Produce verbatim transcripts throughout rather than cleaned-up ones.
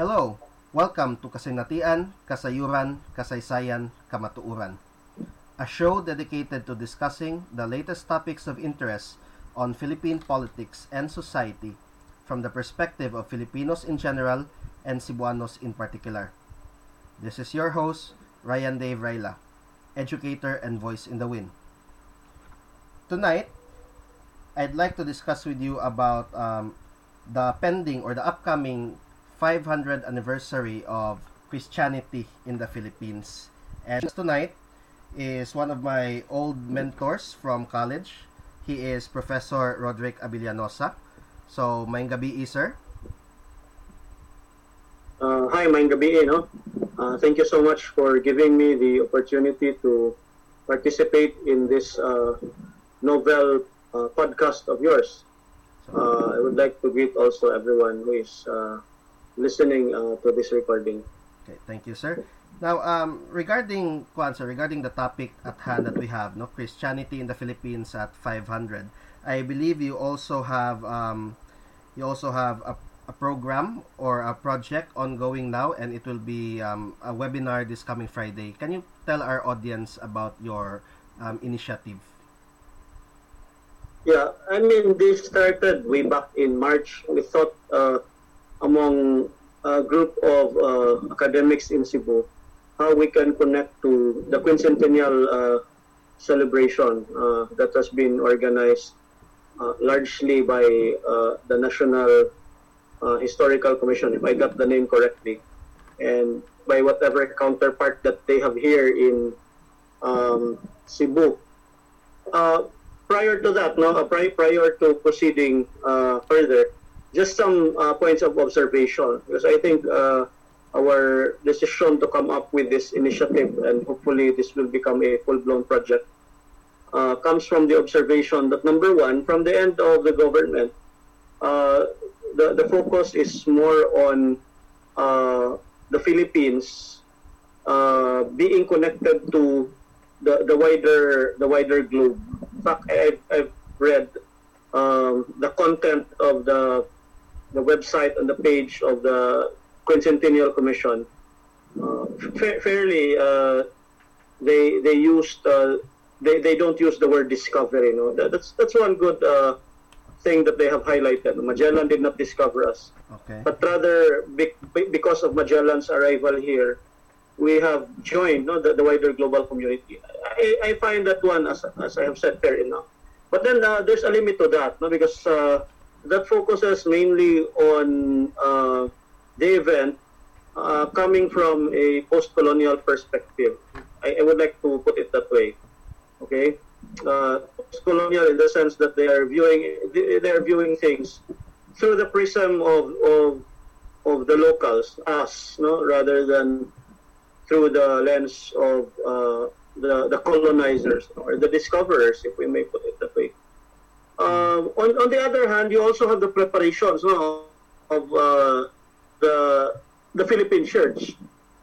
Hello, welcome to Kasinatian, Kasayuran, Kasaysayan, Kamatuuran, a show dedicated to discussing the latest topics of interest on Philippine politics and society from the perspective of Filipinos in general and Cebuanos in particular. This is your host, Ryan Dave Rayla, educator and voice in the wind. Tonight, I'd like to discuss with you about um, the pending or the upcoming five hundredth anniversary of Christianity in the Philippines. And tonight is one of my old mentors from college. He is Professor Roderick Abellanosa. So, maayong gabi, sir. Uh, hi, maayong gabi, no? Uh, thank you so much for giving me the opportunity to participate in this uh, novel uh, podcast of yours. Uh, I would like to greet also everyone who is uh, listening uh, to this recording. Okay, thank you, sir. Now, um, regarding Kwanzaa, regarding the topic at hand that we have, no, Christianity in the Philippines at five hundred. I believe you also have um, you also have a, a program or a project ongoing now, and it will be um, a webinar this coming Friday. Can you tell our audience about your um, initiative? Yeah, I mean, this started way back in March. We thought uh, among a group of uh, academics in Cebu, how we can connect to the quincentennial uh, celebration uh, that has been organized uh, largely by uh, the National uh, Historical Commission, if I got the name correctly, and by whatever counterpart that they have here in um, Cebu. Uh, prior to that, no, uh, pri- prior to proceeding uh, further, just some uh, points of observation, because I think uh, our decision to come up with this initiative, and hopefully this will become a full-blown project, uh, comes from the observation that, number one, from the end of the government, uh, the, the focus is more on uh, the Philippines uh, being connected to the, the wider the wider globe. In fact, I've, I've read um, the content of the the website and the page of the Quincentennial Commission. Uh, fa- fairly, uh, they they used uh, they they don't use the word discovery. You know, that, that's that's one good uh, thing that they have highlighted. Magellan did not discover us, okay, but rather be- because of Magellan's arrival here, we have joined, no, the, the wider global community. I, I find that one, as as I have said, fair enough. But then uh, there's a limit to that, no, because uh, that focuses mainly on uh, the event uh, coming from a post-colonial perspective. I, I would like to put it that way. Okay, uh, post-colonial in the sense that they are viewing they are viewing things through the prism of of of the locals, us, no, rather than through the lens of uh, the the colonizers or the discoverers, if we may put it that way. Um, on, on the other hand, you also have the preparations, no, of uh, the the Philippine Church.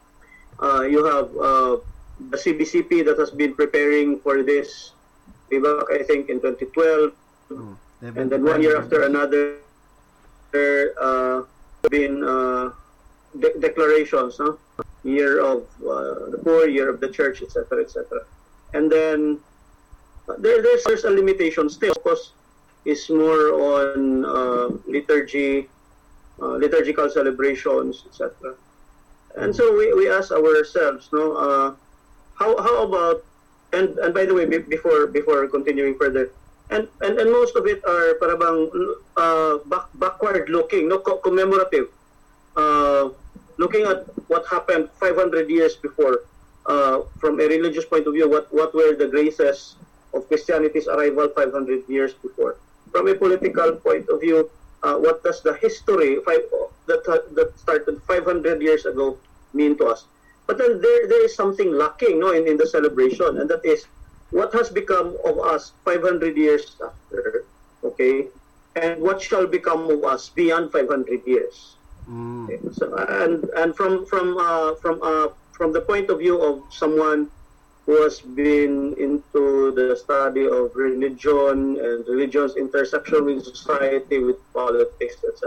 Uh, you have uh, the C B C P that has been preparing for this, way back, I think, in twenty twelve, mm, and then one year after another, there uh, been uh, de- declarations, no? Year of uh, the poor, year of the church, et cetera, et cetera. And then uh, there, there's, there's a limitation still, because is more on uh, liturgy, uh, liturgical celebrations, et cetera. And so we, we ask ourselves, no, uh, how how about, and and by the way, be, before before continuing further, and, and and most of it are parang uh, back, backward looking, no, co- commemorative, uh, looking at what happened five hundred years before, uh, from a religious point of view, what what were the graces of Christianity's arrival five hundred years before. From a political point of view, uh, what does the history five, that that started five hundred years ago mean to us? But then there there is something lacking, no, in, in the celebration, and that is what has become of us five hundred years after, okay, and what shall become of us beyond five hundred years. Mm. Okay? So, and and from from uh, from uh, from the point of view of someone who has been into the study of religion and religion's intersection with society, with politics, et cetera.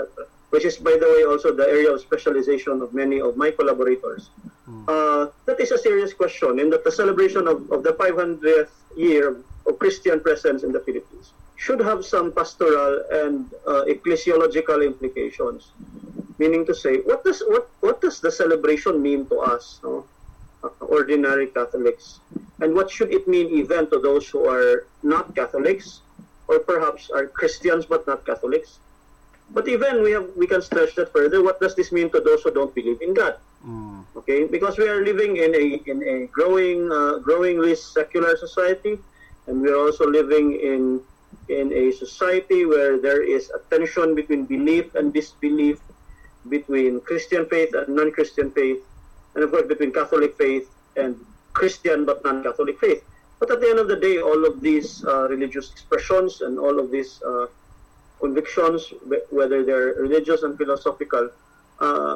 which is, by the way, also the area of specialization of many of my collaborators. Mm. Uh, that is a serious question, in that the celebration of, of the five hundredth year of Christian presence in the Philippines should have some pastoral and uh, ecclesiological implications. Meaning to say, what does what what does the celebration mean to us, no? uh, ordinary Catholics, and what should it mean even to those who are not Catholics, or perhaps are Christians but not Catholics? But even we have we can stretch that further. What does this mean to those who don't believe in God? Mm. Okay, because we are living in a in a growing uh, growingly secular society, and we are also living in in a society where there is a tension between belief and disbelief, between Christian faith and non-Christian faith, and of course between Catholic faith and Christian but non-Catholic faith. But at the end of the day, all of these uh, religious expressions and all of these uh, convictions, whether they're religious and philosophical, uh,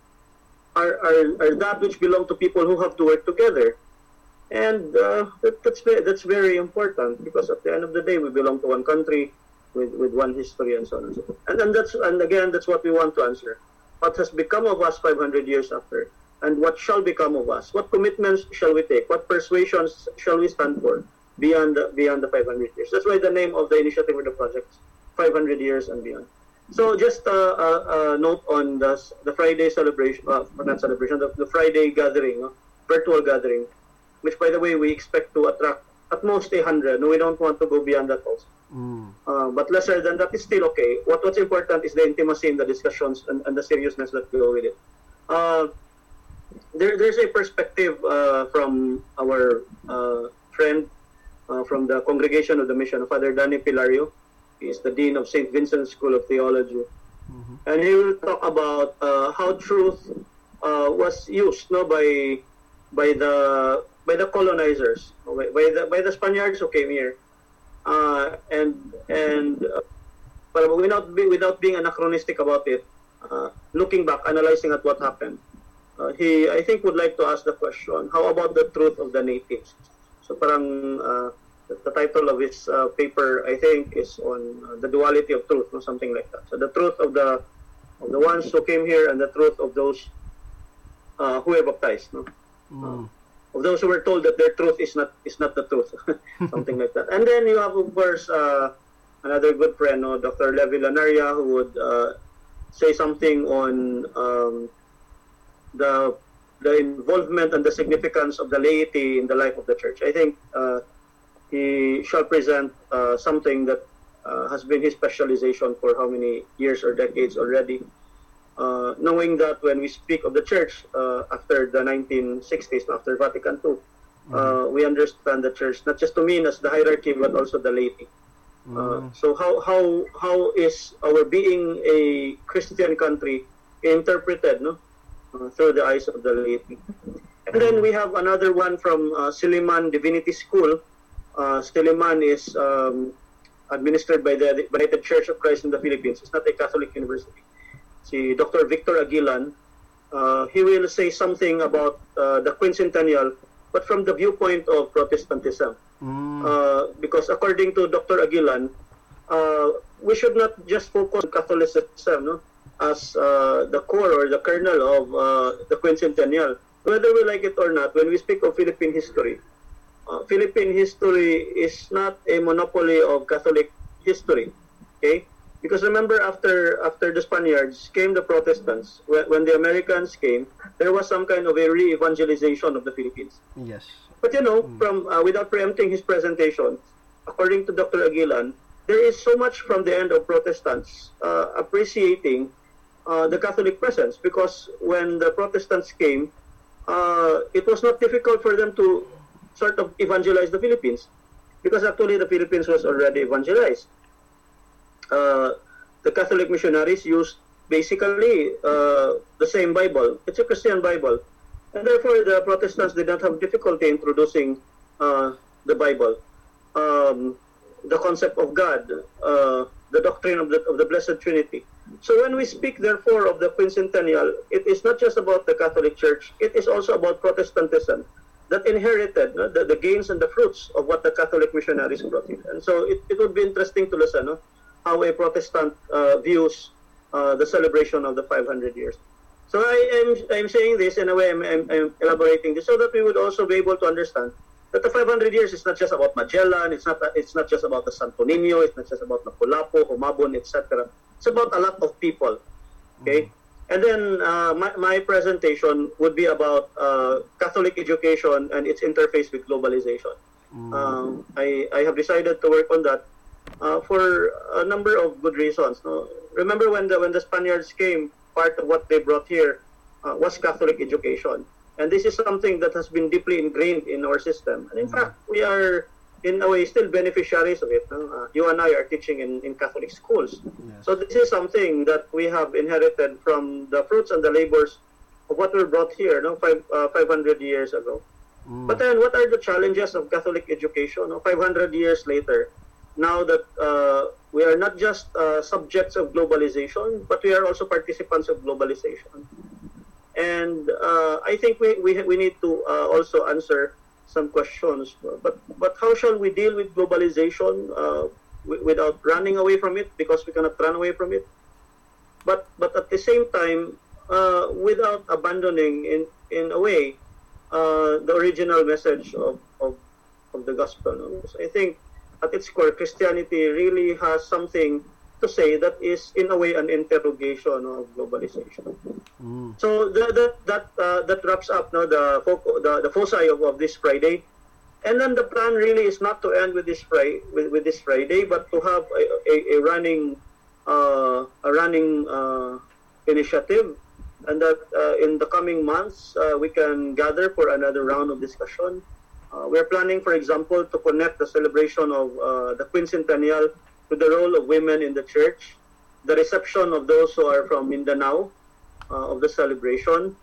are, are are that which belong to people who have to work together. And uh, that, that's very, that's very important, because at the end of the day, we belong to one country with, with one history and so on and so forth. And then that's and again, that's what we want to answer. What has become of us five hundred years after, and what shall become of us? What commitments shall we take? What persuasions shall we stand for beyond the, beyond the five hundred years? That's why the name of the initiative or the project is five hundred years and beyond. So just a uh, uh, uh, note on the, the Friday celebration, uh, not celebration, the, the Friday gathering, uh, virtual gathering, which, by the way, we expect to attract at most one hundred. No, we don't want to go beyond that also. Mm. Uh, but lesser than that is still okay. What What's important is the intimacy in the discussions and, and the seriousness that go with it. Uh, there, there's a perspective uh, from our uh, friend uh, from the Congregation of the Mission, Father Danny Pilario. He is the Dean of Saint Vincent's School of Theology. Mm-hmm. And he will talk about uh, how truth uh, was used no, by by the by the colonizers, by, by the by the Spaniards who came here, uh, and and uh, but without be, without being anachronistic about it, uh, looking back, analyzing at what happened, uh, he I think would like to ask the question: how about the truth of the natives? So, parang uh, the, the title of his uh, paper, I think, is on uh, the duality of truth, or something like that. So, the truth of the of the ones who came here, and the truth of those uh, who were baptized. No. Mm. Uh, of those who were told that their truth is not is not the truth, something like that. And then you have, of course, uh, another good friend, no, Doctor Levi Lanaria, who would uh, say something on um, the the involvement and the significance of the laity in the life of the church. I think uh, he shall present uh, something that uh, has been his specialization for how many years or decades already. Uh, knowing that when we speak of the church uh, after the nineteen sixties, after Vatican two, mm-hmm. uh, we understand the church not just to mean as the hierarchy, but also the laity. Mm-hmm. Uh, so how, how, how is our being a Christian country interpreted, no? Uh, through the eyes of the laity? And then we have another one from uh, Silliman Divinity School. Uh, Silliman is um, administered by the United Church of Christ in the Philippines. It's not a Catholic university. Si Doctor Victor Aguilan, uh, he will say something about uh, the quincentennial, but from the viewpoint of Protestantism. Mm. Uh, because according to Doctor Aguilan, uh, we should not just focus on Catholicism, no, as uh, the core or the kernel of uh, the quincentennial. Whether we like it or not, when we speak of Philippine history, uh, Philippine history is not a monopoly of Catholic history. Okay? Because remember, after after the Spaniards came the Protestants. When, when the Americans came, there was some kind of a re-evangelization of the Philippines. Yes. But you know, mm. from uh, without preempting his presentation, according to Doctor Aguilan, there is so much from the end of Protestants uh, appreciating uh, the Catholic presence. Because when the Protestants came, uh, it was not difficult for them to sort of evangelize the Philippines. Because actually the Philippines was already evangelized. Uh, the Catholic missionaries used basically uh, the same Bible. It's a Christian Bible. And therefore, the Protestants did not have difficulty introducing uh, the Bible, um, the concept of God, uh, the doctrine of the, of the Blessed Trinity. So when we speak, therefore, of the quincentennial, it is not just about the Catholic Church. It is also about Protestantism that inherited no, the, the gains and the fruits of what the Catholic missionaries brought in. And so it, it would be interesting to listen, no? How a Protestant uh, views uh, the celebration of the five hundred years. So I am I'm saying this in a way, I'm, I'm, I'm elaborating this so that we would also be able to understand that the five hundred years is not just about Magellan, it's not it's not just about the Santo Niño, it's not just about Lapu-Lapu, Humabon, et cetera. It's about a lot of people. Okay, mm-hmm. And then uh, my, my presentation would be about uh, Catholic education and its interface with globalization. Mm-hmm. Um, I, I have decided to work on that uh, for a number of good reasons. No? Remember when the when the Spaniards came, part of what they brought here uh, was Catholic education. And this is something that has been deeply ingrained in our system. And in mm-hmm. fact, we are, in a way, still beneficiaries of it. No? Uh, you and I are teaching in, in Catholic schools. Yes. So this is something that we have inherited from the fruits and the labors of what were brought here no? Five, uh, five hundred years ago. Mm. But then, what are the challenges of Catholic education no? five hundred years later? Now that uh, we are not just uh, subjects of globalization, but we are also participants of globalization. And uh, I think we, we, we need to uh, also answer some questions. But, but how shall we deal with globalization uh, w- without running away from it? Because we cannot run away from it. But, but at the same time, uh, without abandoning, in, in a way, uh, the original message of, of, of the gospel. No? So I think at its core, Christianity really has something to say that is, in a way, an interrogation of globalization. Mm. So the, the, that uh, that wraps up no, the, foco- the the foci of, of this Friday. And then the plan really is not to end with this Friday, with, with this Friday, but to have a, a, a running uh, a running uh, initiative, and that uh, in the coming months uh, we can gather for another round of discussion. Uh, we're planning, for example, to connect the celebration of uh, the quincentennial to the role of women in the church, the reception of those who are from Mindanao uh, of the celebration,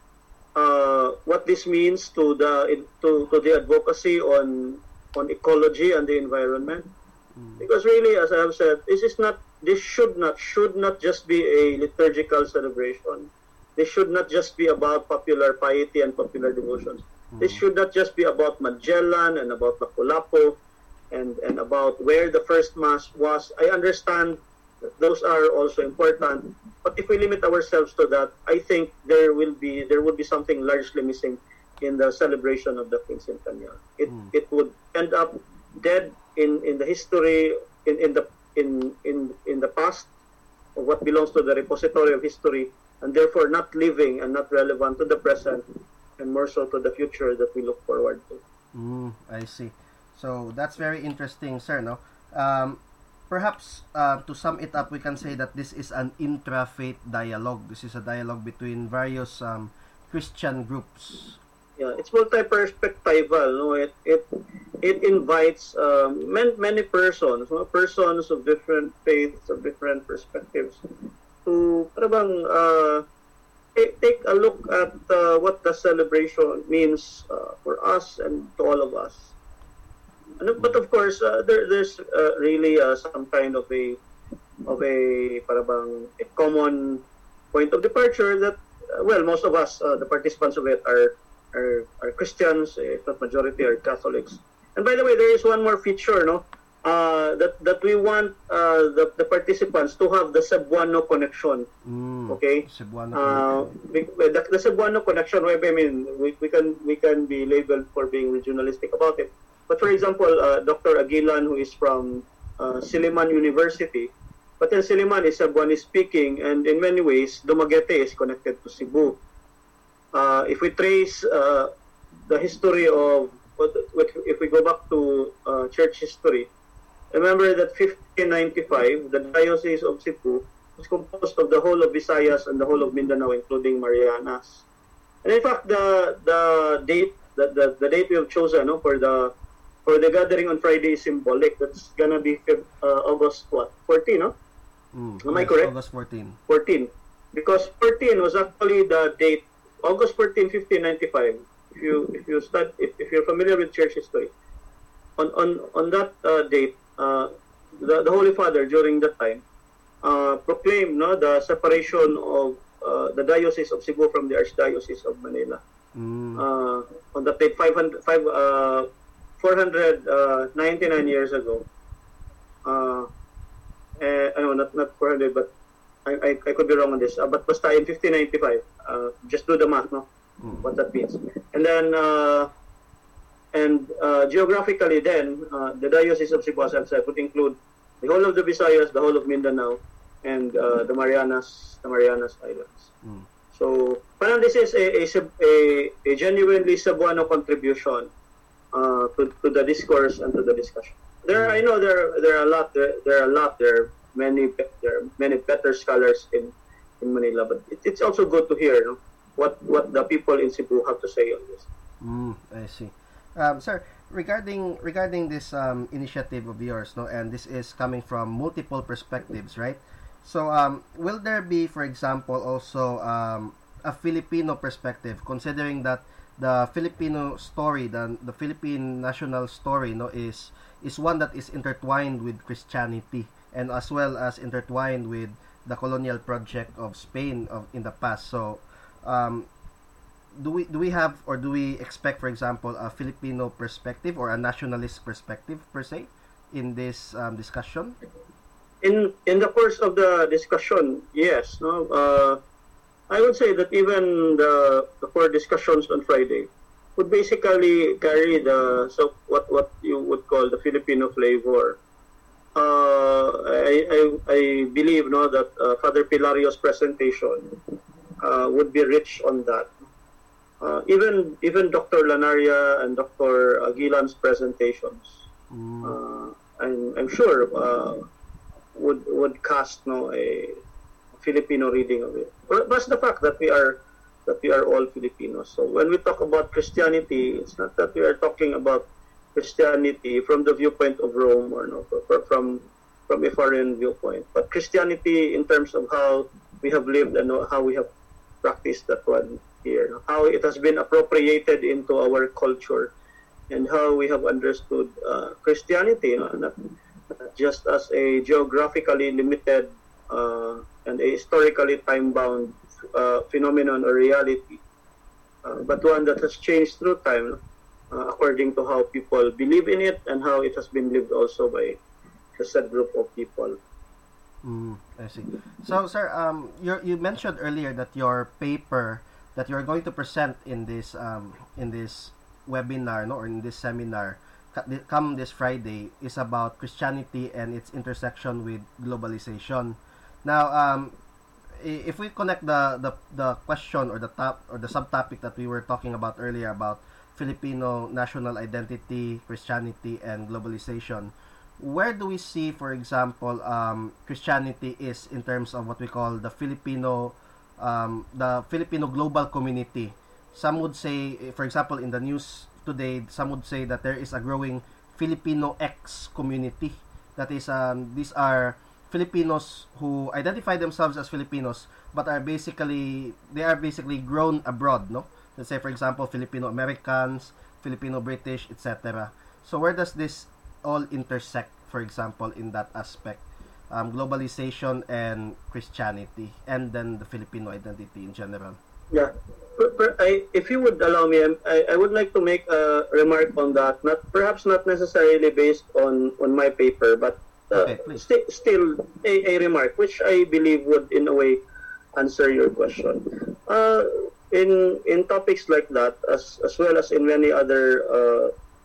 uh, what this means to the to, to the advocacy on on ecology and the environment. Mm. Because really, as I have said, this is not this should not should not just be a liturgical celebration. This should not just be about popular piety and popular devotions. Mm. This should not just be about Magellan and about Lapu-Lapu and, and about where the first Mass was. I understand that those are also important, but if we limit ourselves to that, I think there will be there would be something largely missing in the celebration of the quincentennial. It mm. it would end up dead in, in the history in, in the in, in in the past of what belongs to the repository of history, and therefore not living and not relevant to the present, and more so to the future that we look forward to. Mm, I see. So that's very interesting, sir. No, um, perhaps uh, to sum it up, we can say that this is an intra-faith dialogue. This is a dialogue between various um, Christian groups. Yeah, it's multi-perspectival. No, it it it invites um, many many persons, no? persons of different faiths, of different perspectives, to parang uh, take, take a look at uh, what the celebration means uh, for us and to all of us. And, but of course, uh, there there's uh, really uh, some kind of a of a parang a common point of departure that uh, well, most of us, uh, the participants of it, are are, are Christians, if not majority are Catholics. And by the way, there is one more feature, no, uh, that that we want uh, the the participants to have the Cebuano connection. Mm, okay, Cebuano uh, the, the Cebuano connection. I mean, we, we can we can be labeled for being regionalistic about it. But for example, uh, Doctor Aguilan, who is from uh, Silliman University, but then Silliman is Cebuano speaking, and in many ways, Dumaguete is connected to Cebu. Uh, if we trace uh, the history of, if we go back to uh, church history, remember that fifteen ninety-five, the Diocese of Cebu was composed of the whole of Visayas and the whole of Mindanao, including Marianas. And in fact, the the date the, the, the date we have chosen no, for the for the gathering on Friday is symbolic. That's gonna be uh, August what fourteen, no? Mm, Am I yes, correct? August fourteen. fourteen, because fourteen was actually the date. August fourteenth, fifteen ninety-five. If you if you start if, if you're familiar with church history, on on on that uh, date, uh, the the Holy Father during that time uh, proclaimed no the separation of uh, the Diocese of Cebu from the Archdiocese of Manila. Mm. Uh, on that date, five hundred, five, uh, four hundred ninety-nine years ago. Uh, eh, I know not not four hundred, but I, I, I could be wrong on this, uh, but basta in fifteen ninety-five, uh, just do the math, no? Mm. What that means. And then, uh, and uh, geographically then, uh, the Diocese of Cebu, as I've said, would include the whole of the Visayas, the whole of Mindanao, and uh, the Marianas, the Marianas Islands. Mm. So, parang this is a, a, a, a genuinely Cebuano contribution uh, to, to the discourse and to the discussion. There, I know there, there are a lot, there, there are a lot, there are many, there are many better scholars in, in Manila, but it, it's also good to hear, no, what, what the people in Cebu have to say on this. Mm, I see. Um, sir, regarding regarding this um, initiative of yours, no, and this is coming from multiple perspectives, right? So, um, will there be, for example, also um, a Filipino perspective, considering that the Filipino story, the the Philippine national story, no, is is one that is intertwined with Christianity and as well as intertwined with the colonial project of Spain of in the past. So, um, do we do we have or do we expect, for example, a Filipino perspective or a nationalist perspective per se in this um, discussion? In in the course of the discussion, yes. No, uh, I would say that even the the four discussions on Friday would basically carry the so what what you would call the Filipino flavor. Uh, I, I I believe no that uh, Father Pilario's presentation uh, would be rich on that. Uh, even even Doctor Lanaria and Doctor Aguilan's presentations, mm. uh, I'm I'm sure uh, would would cast no a Filipino reading of it. Plus the fact that we are that we are all Filipinos. So when we talk about Christianity, it's not that we are talking about Christianity from the viewpoint of Rome or no from from a foreign viewpoint, but Christianity in terms of how we have lived and how we have practiced that one here, how it has been appropriated into our culture, and how we have understood uh, Christianity, you know, not, not just as a geographically limited uh, and a historically time-bound uh, phenomenon or reality, uh, but one that has changed through time uh, according to how people believe in it and how it has been lived also by the said group of people. Mm, I see. So, sir, um, you you mentioned earlier that your paper that you're going to present in this um, in this webinar, no, or in this seminar, come this Friday, is about Christianity and its intersection with globalization. Now, um, if we connect the, the the question or the top or the subtopic that we were talking about earlier about Filipino national identity, Christianity, and globalization, where do we see, for example, um, Christianity is in terms of what we call the Filipino Um, the Filipino global community? Some would say, for example, in the news today, some would say that there is a growing Filipino X community. That is, um, these are Filipinos who identify themselves as Filipinos, but are basically, they are basically grown abroad, no? Let's say, for example, Filipino Americans, Filipino British, et cetera. So where does this all intersect, for example, in that aspect? Um, globalization and Christianity, and then the Filipino identity in general. Yeah, per, per, I, if you would allow me, I, I would like to make a remark on that. Not perhaps not necessarily based on, on my paper, but uh, okay, st- still a, a remark which I believe would in a way answer your question. Uh, in in topics like that, as as well as in many other uh,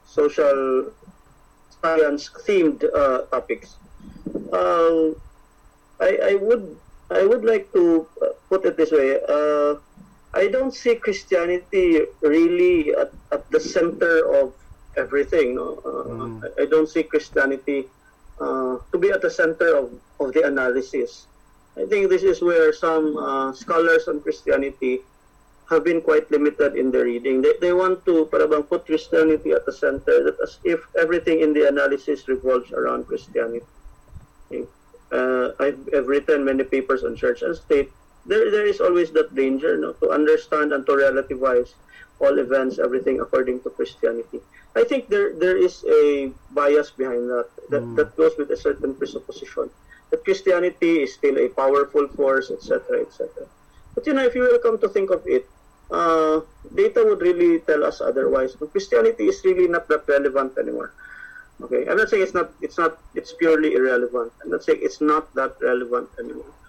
social science themed uh, topics. Um, I, I would I would like to put it this way. Uh, I don't see Christianity really at, at the center of everything. No? Uh, mm. I, I don't see Christianity uh, to be at the center of, of the analysis. I think this is where some uh, scholars on Christianity have been quite limited in their reading. They, they want to parang put Christianity at the center, that as if everything in the analysis revolves around Christianity. Uh, I've, I've written many papers on church and state. There, there is always that danger, no, to understand and to relativize all events, everything according to Christianity. I think there, there is a bias behind that, that, mm. that goes with a certain presupposition that Christianity is still a powerful force, et cetera, et cetera. But you know, if you will come to think of it, uh, data would really tell us otherwise. But Christianity is really not that relevant anymore. Okay, I'm not saying it's not, it's not, it's purely irrelevant. I'm not saying it's not that relevant anymore.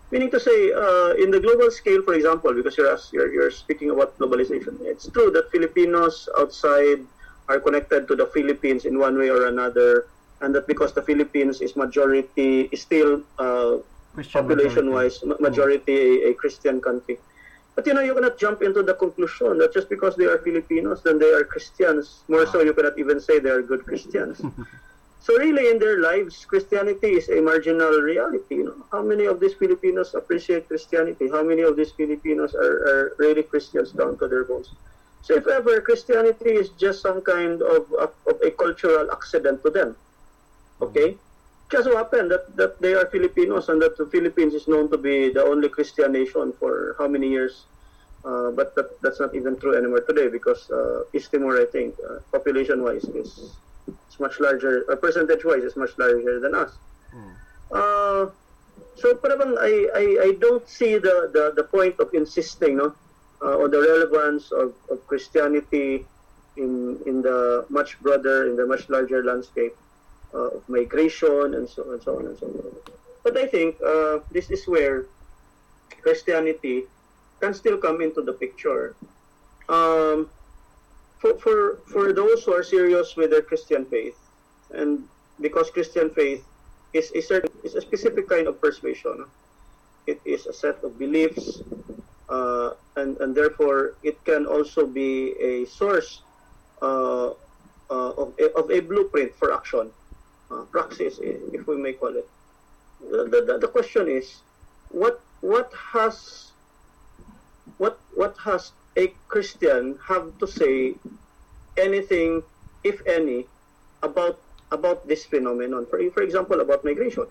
Meaning to say, uh, in the global scale, for example, because you're, you're you're speaking about globalization, it's true that Filipinos outside are connected to the Philippines in one way or another, and that because the Philippines is majority, is still uh, population-wise majority a, a Christian country. But you know, you cannot jump into the conclusion that just because they are Filipinos, then they are Christians. More so, you cannot even say they are good Christians. So really, in their lives, Christianity is a marginal reality. You know, how many of these Filipinos appreciate Christianity? How many of these Filipinos are, are really Christians down to their bones? So if ever, Christianity is just some kind of, of, of a cultural accident to them. Okay? Just so happened that, that they are Filipinos and that the Philippines is known to be the only Christian nation for how many years? Uh, but that, that's not even true anymore today because uh, East Timor, I think, uh, population-wise is... It's much larger, uh, percentage-wise, is much larger than us. Mm. Uh, so, parang I, I, I don't see the, the, the point of insisting no, uh, on the relevance of, of Christianity in in the much broader, in the much larger landscape uh, of migration and so and so on and so on. But I think uh, this is where Christianity can still come into the picture. Um, For, for for those who are serious with their Christian faith, and because Christian faith is a certain is a specific kind of persuasion, it is a set of beliefs, uh, and and therefore it can also be a source uh, uh, of a, of a blueprint for action, uh, praxis, if we may call it. The, the, the question is, what what has what what has a Christian have to say anything, if any, about about this phenomenon? For for example, about migration.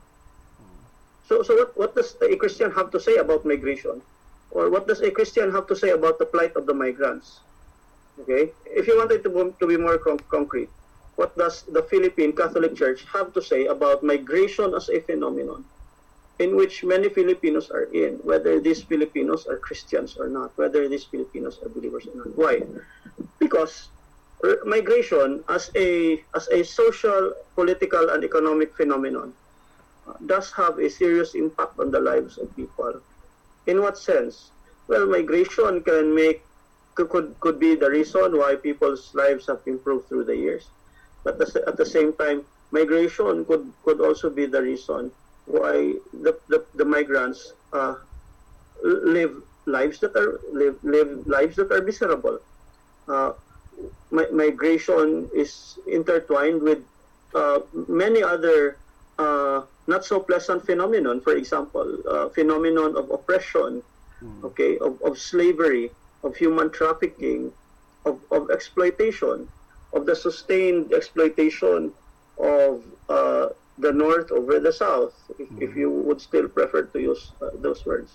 So so what what does a Christian have to say about migration, or what does a Christian have to say about the plight of the migrants? Okay, if you wanted to to be more con- concrete, what does the Philippine Catholic Church have to say about migration as a phenomenon? In which many Filipinos are in, whether these Filipinos are Christians or not, whether these Filipinos are believers or not. Why? Because migration as a as a social, political, and economic phenomenon uh, does have a serious impact on the lives of people. In what sense? Well, migration can make could could be the reason why people's lives have improved through the years, but at the same time, migration could could also be the reason why the, the, the migrants uh, live lives that are live, live lives that are miserable. Uh, mi- migration is intertwined with uh, many other uh, not so pleasant phenomenon. For example, uh, phenomenon of oppression, mm. okay, of, of slavery, of human trafficking, of, of exploitation, of the sustained exploitation of uh, the North over the South, if, mm. if you would still prefer to use uh, those words.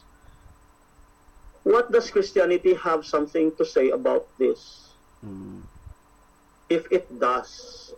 What does Christianity have something to say about this? Mm. If it does,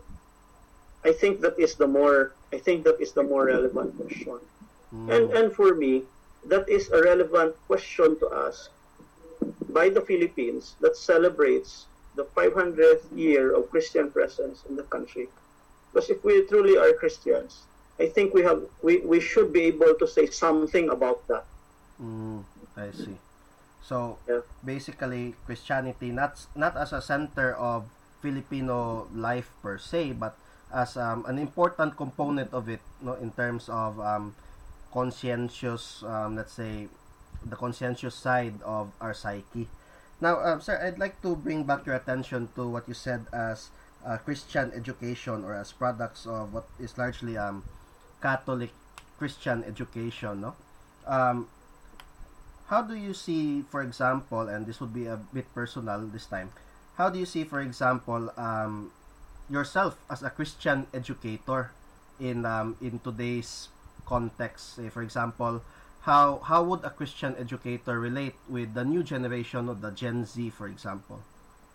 I think that is the more I think that is the more relevant question. Mm. And and for me, that is a relevant question to ask by the Philippines that celebrates the five hundredth year of Christian presence in the country. Because if we truly are Christians, I think we have we, we should be able to say something about that. Mm, I see. So yeah. basically, Christianity not not as a center of Filipino life per se, but as um, an important component of it, no, in terms of um, conscientious, um, let's say, the conscientious side of our psyche. Now, um, sir, I'd like to bring back your attention to what you said as Uh, Christian education, or as products of what is largely um, Catholic Christian education, no? Um, how do you see, for example, and this would be a bit personal this time, how do you see, for example, um, yourself as a Christian educator in um, in today's context? Say, for example, how how would a Christian educator relate with the new generation of the Gen Z, for example?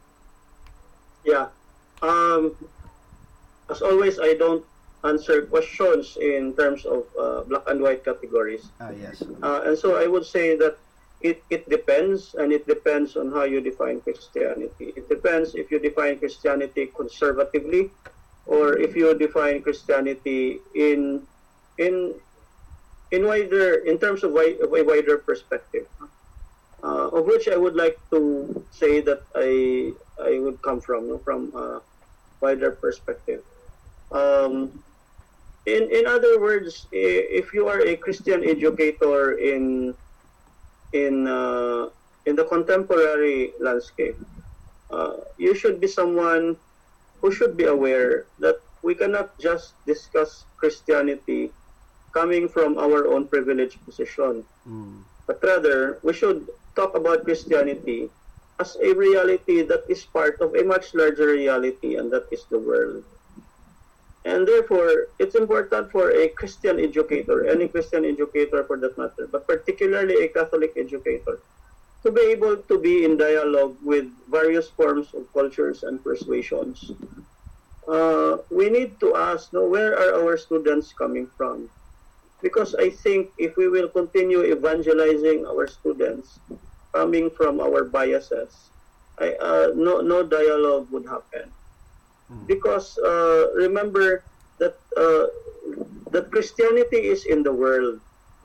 Yeah. Um, as always, I don't answer questions in terms of uh, black and white categories. Ah, yes. Uh, and so I would say that it, it depends, and it depends on how you define Christianity. It depends if you define Christianity conservatively, or if you define Christianity in in in wider, in terms of, wi- of a wider perspective, uh, of which I would like to say that I I would come from, no, from a wider perspective. Um, in in other words, if you are a Christian educator in in uh, in the contemporary landscape, uh, you should be someone who should be aware that we cannot just discuss Christianity coming from our own privileged position, mm. but rather we should talk about Christianity as a reality that is part of a much larger reality, and that is the world. And therefore, it's important for a Christian educator, any Christian educator for that matter, but particularly a Catholic educator, to be able to be in dialogue with various forms of cultures and persuasions. Uh, we need to ask, no, where are our students coming from? Because I think if we will continue evangelizing our students coming from our biases, I, uh, no, no dialogue would happen. Because uh, remember that uh, that Christianity is in the world.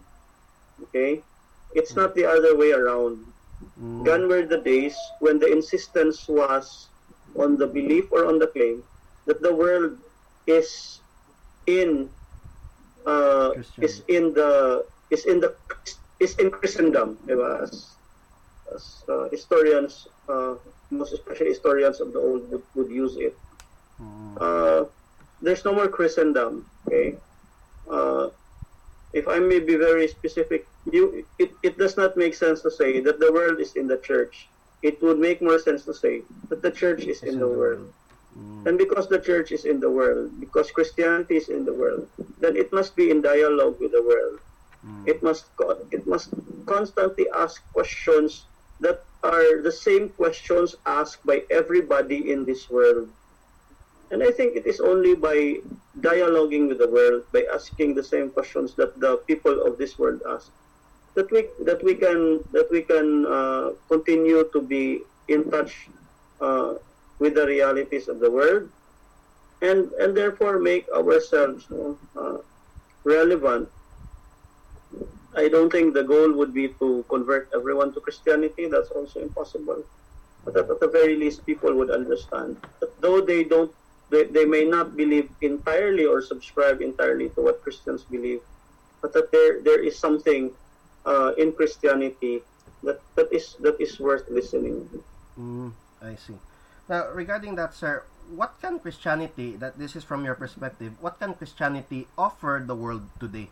Okay, it's not the other way around. Mm. Gone were the days when the insistence was on the belief or on the claim that the world is in uh, is in the is in the is in Christendom. As, as uh, historians, uh, most especially historians of the old, would, would use it. Uh, there's no more Christendom. Okay, uh, if I may be very specific, you it, it does not make sense to say that the world is in the church. It would make more sense to say that the church is in the world. Mm. And because the church is in the world, because Christianity is in the world, then it must be in dialogue with the world. Mm. It must it must constantly ask questions that are the same questions asked by everybody in this world. And I think it is only by dialoguing with the world, by asking the same questions that the people of this world ask, that we that we can that we can uh, continue to be in touch uh, with the realities of the world, and and therefore make ourselves you know, uh, relevant. I don't think the goal would be to convert everyone to Christianity. That's also impossible. But at, at the very least, people would understand that though they don't. They, they may not believe entirely or subscribe entirely to what Christians believe, but that there there is something uh, in Christianity that, that is that is worth listening to. Mm, I see. Now, regarding that, sir, what can Christianity, that this is from your perspective, what can Christianity offer the world today?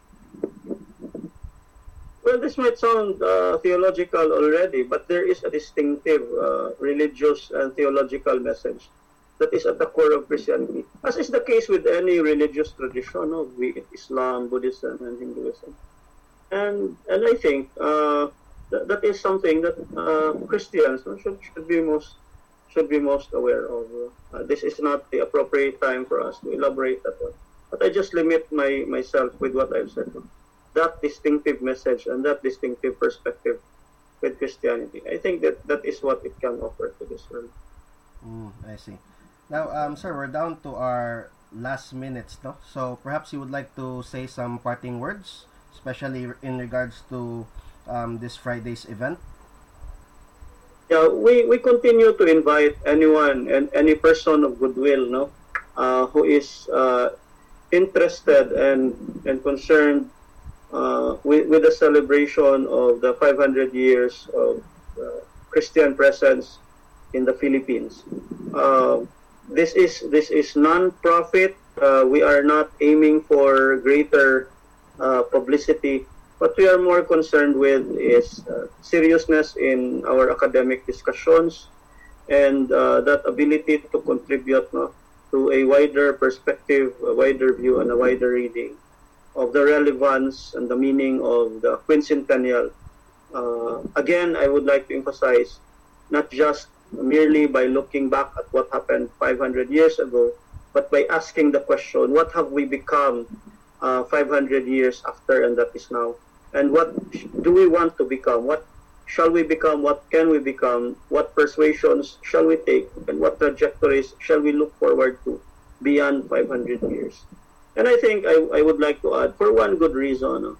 Well, this might sound uh, theological already, but there is a distinctive uh, religious and theological message that is at the core of Christianity, as is the case with any religious tradition, no? Be it Islam, Buddhism, and Hinduism. And and I think uh, that, that is something that uh, Christians should should be most should be most aware of. Uh, this is not the appropriate time for us to elaborate that one, but I just limit my myself with what I've said. That distinctive message and that distinctive perspective with Christianity, I think that that is what it can offer to this world. Mm, I see. Now, um, sir, we're down to our last minutes, no? So perhaps you would like to say some parting words, especially in regards to um, this Friday's event. Yeah, we, we continue to invite anyone and any person of goodwill, no, uh, who is uh, interested and and concerned uh, with with the celebration of the five hundred years of uh, Christian presence in the Philippines. Uh, This is this is non-profit. Uh, we are not aiming for greater uh, publicity. What we are more concerned with is uh, seriousness in our academic discussions and uh, that ability to contribute no, to a wider perspective, a wider view, and a wider reading of the relevance and the meaning of the quincentennial. Uh, again, I would like to emphasize not just merely by looking back at what happened five hundred years ago, but by asking the question, what have we become uh, five hundred years after, and that is now? And what do we want to become? What shall we become? What can we become? What persuasions shall we take? And what trajectories shall we look forward to beyond five hundred years? And I think I, I would like to add, for one good reason,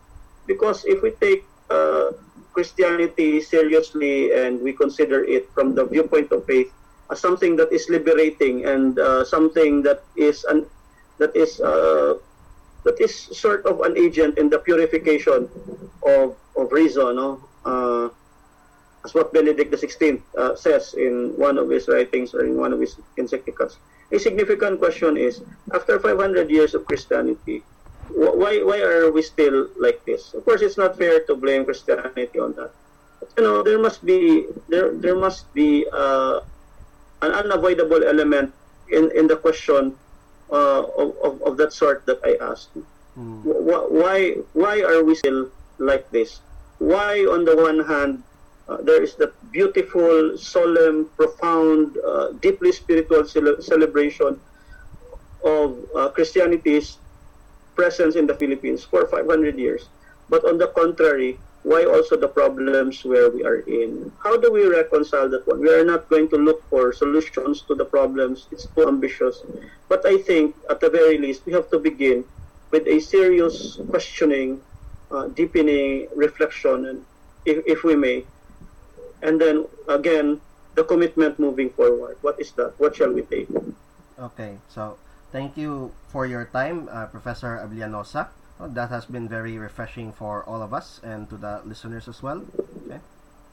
because if we take uh, Christianity seriously and we consider it from the viewpoint of faith as something that is liberating and uh, something that is an that is uh, that is sort of an agent in the purification of of reason, no? Uh, as what Benedict the sixteenth uh, says in one of his writings or in one of his encyclicals. A significant question is, after five hundred years of Christianity, wh- why why are we still like this? Of course, it's not fair to blame Christianity on that. But, you know, there must be there there must be uh, an unavoidable element in, in the question uh, of, of of that sort that I asked. Mm. Wh- why why are we still like this? Why, on the one hand, Uh, there is that beautiful, solemn, profound, uh, deeply spiritual cele- celebration of uh, Christianity's presence in the Philippines for five hundred years. But on the contrary, why also the problems where we are in? How do we reconcile that one? We are not going to look for solutions to the problems. It's too ambitious. But I think, at the very least, we have to begin with a serious questioning, uh, deepening reflection, and if, if we may, and then again the commitment moving forward. What is that? What shall we take? Okay, so thank you for your time, uh, Professor Ablianosa. Oh, that has been very refreshing for all of us and to the listeners as well. Okay.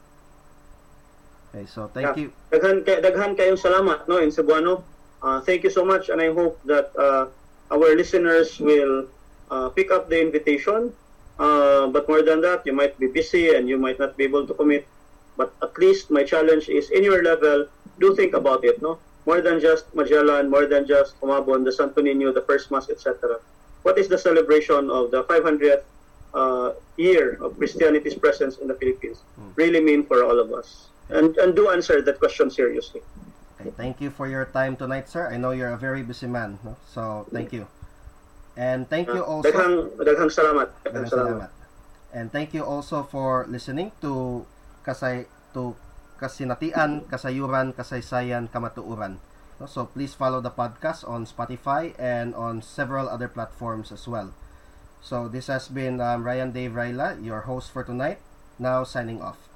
Okay, so thank yeah. you. Daghan, daghan kayong salamat, no, in Cebuano. Uh, thank you so much, and I hope that uh, our listeners will uh, pick up the invitation. Uh, but more than that, you might be busy and you might not be able to commit. But at least my challenge is, in your level, do think about it, no? More than just Magellan, more than just Umabon, the Santo Niño, the First Mass, et cetera. What is the celebration of the five hundredth uh, year of Christianity's presence in the Philippines hmm. really mean for all of us? And and do answer that question seriously. Okay, thank you for your time tonight, sir. I know you're a very busy man, no? So thank you. And thank you also. Daghang daghang salamat. Daghang salamat. And thank you also for listening to kasay to kasinatian, kasayuran, kasaysayan, kamatuuran. So please follow the podcast on Spotify and on several other platforms as well. So this has been um, Ryan Dave Raila, your host for tonight. Now signing off.